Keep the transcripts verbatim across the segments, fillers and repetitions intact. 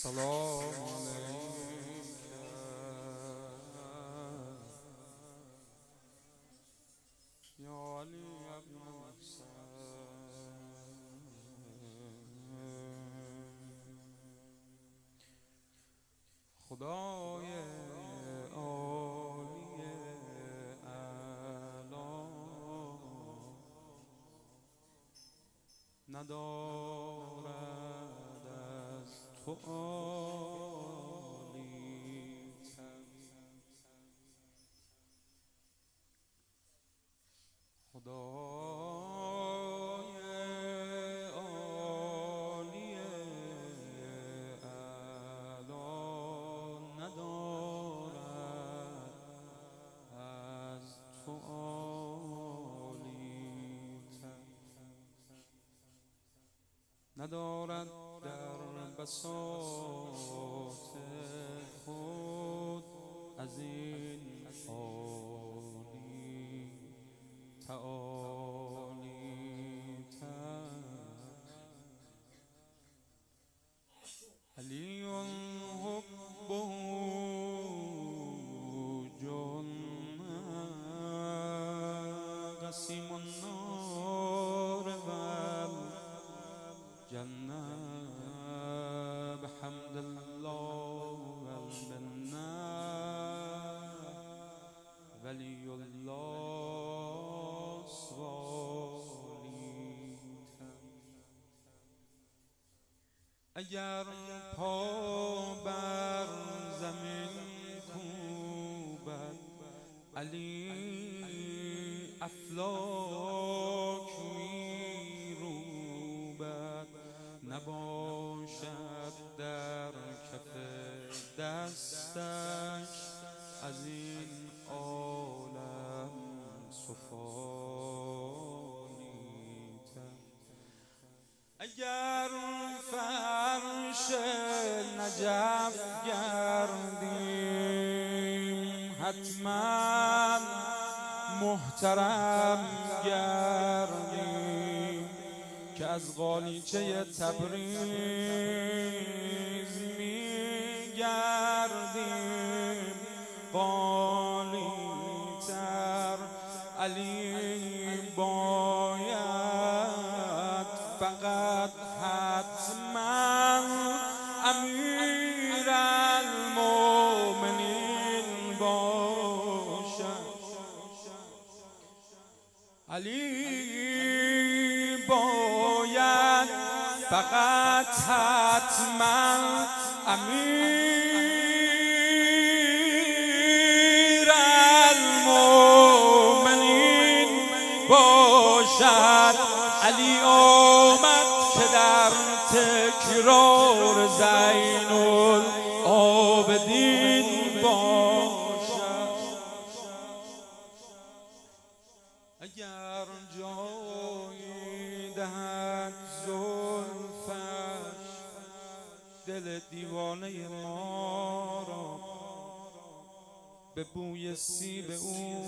السلام عليك يا علي ابن الحسين خدای عالی اعلی ندارد از تو عالی تر خدای عالی اعلی ندارد از تو عالی تر ندارد در بساط خود از این عالی تعالی تر علی حبه جنة قسیم النار والجنة بحمد الله والمنة ولی الله سوالی تر اگر پا بر زمین کوبد علی افلاک میروبد نباشد در کف دستش از این عالم سفالی تر اگر فرش نجف گردیم حتما محترم گردیم که از غالیچه تبریز می گردیم غالی تر علی باید فقط حتما امیر المؤمنین باشد علی باید فقط حتما امیر المؤمنین باشد علی آمد که در تکرار زین العابدین باشد اگر جایی دهد زلفش دل دیوانه ما را به بوی سیب او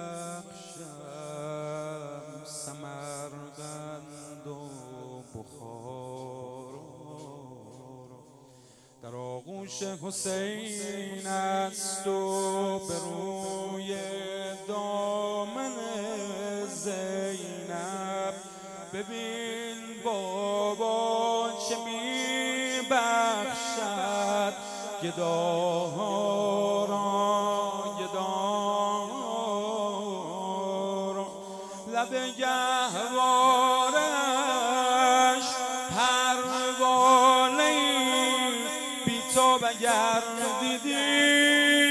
بخشم سمرقند و بخارا در آغوش حسین است و به روی دامن زینب ببین بابا چه می بخشد گداها را گداها را لب گهوارش پروانه‌ای بی‌تاب اگر دیدی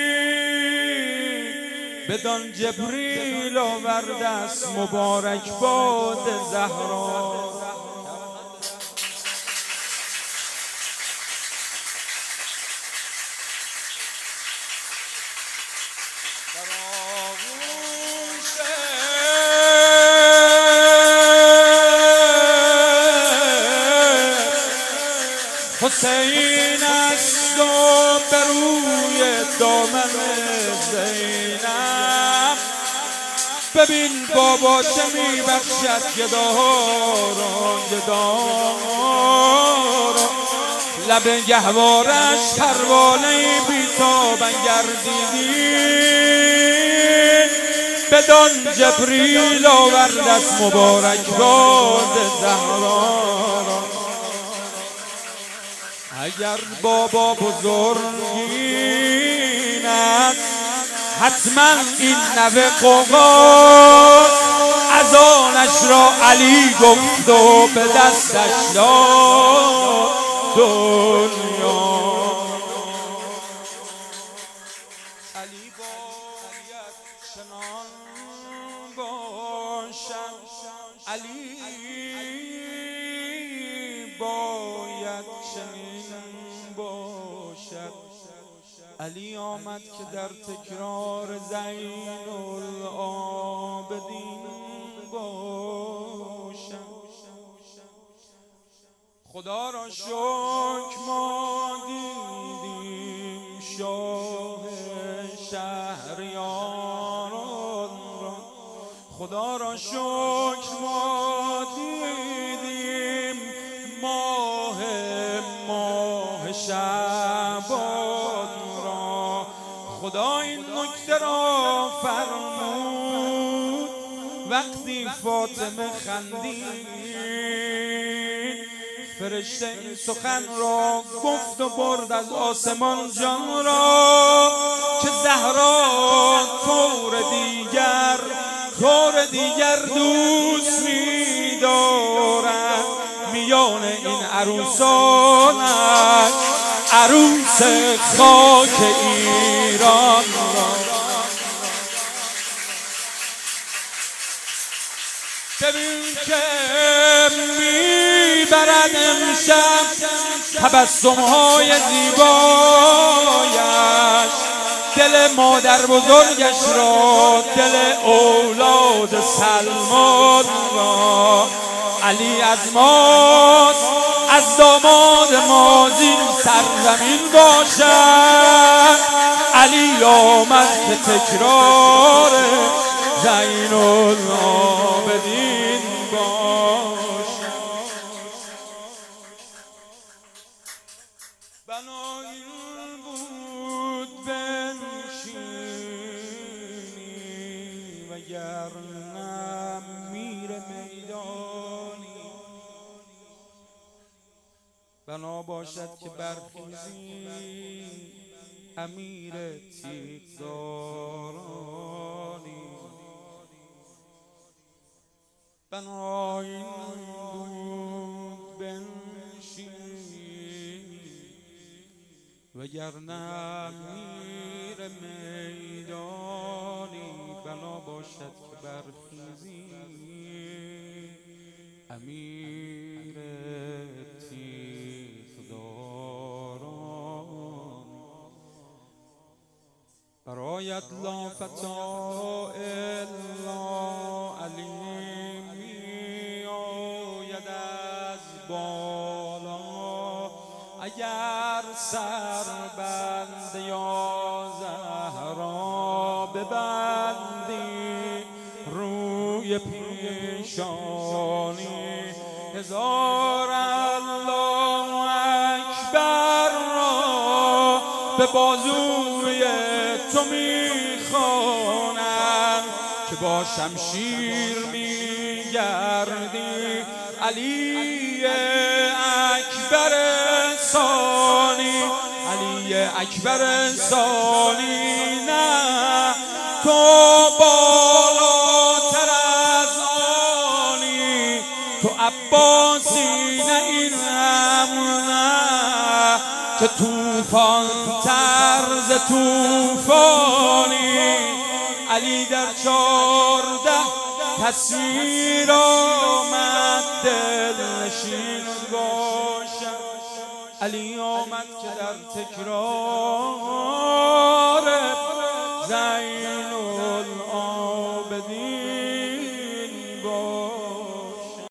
بدان جبریل آورده است مبارک باد زهرا حسین است و بر روی دامن زینب ببین بابا چه می بخشد گداها را گداها را لب گهوارش پروانه بیتابان گردیدی، بدان جبریل آورد از مبارک باد زهرا را. اگر بابا بزرگین است حتما این نوه قوقاست، از آنش را علی گفت و به دستش داد دنیا. علی باید چنان باشد، علی باید چنین باشد. علی آمد که در تکرار زین العابدین باشد. خدا را شکر ما دیدیم شاه شهریاران را، خدا را شکر ما دیدیم ماه ماه شعبان را. خدا این نکته را فرمود وقتی فاطمه خندید، فرشته این سخن را گفت و برد از آسمان جان را که زهرا طور دیگر طور دیگر دوست می دارد. میان این عروسانش عروس خاک ایران را. ببین که میبرد امشب تبسم‌های زیبایش، دل مادر بزرگش را، دل اولاد سلمان را. علی از ماست، از داماد ما زین سرزمین باشد. علی آمد که تکرار زین العابدین باشد. بناگین بود بنشینی وگرنه میر میدانی. بنا باشد که برخیزی امیر تیغدارانی. بناگین بود بنشینی وگرنه میر میدانی. بنا باشد که برخیزی امیر تیغداران. برایت لا فتا الا علی می آید از بالا. اگر سر بند یا زهرا ببندی روی پیشانی، هزار الله اکبر را به بازوی تو میخوانند که با شمشیر میگردی. علی اکبر ثانی، علی اکبر ثانی، نه تو بالاتر از آنی، تو عباسی نه این هم نه که توفان طرز توفانی. علی در چارده تصویر آمد دلنشین باشد. علی آمد که در تکرار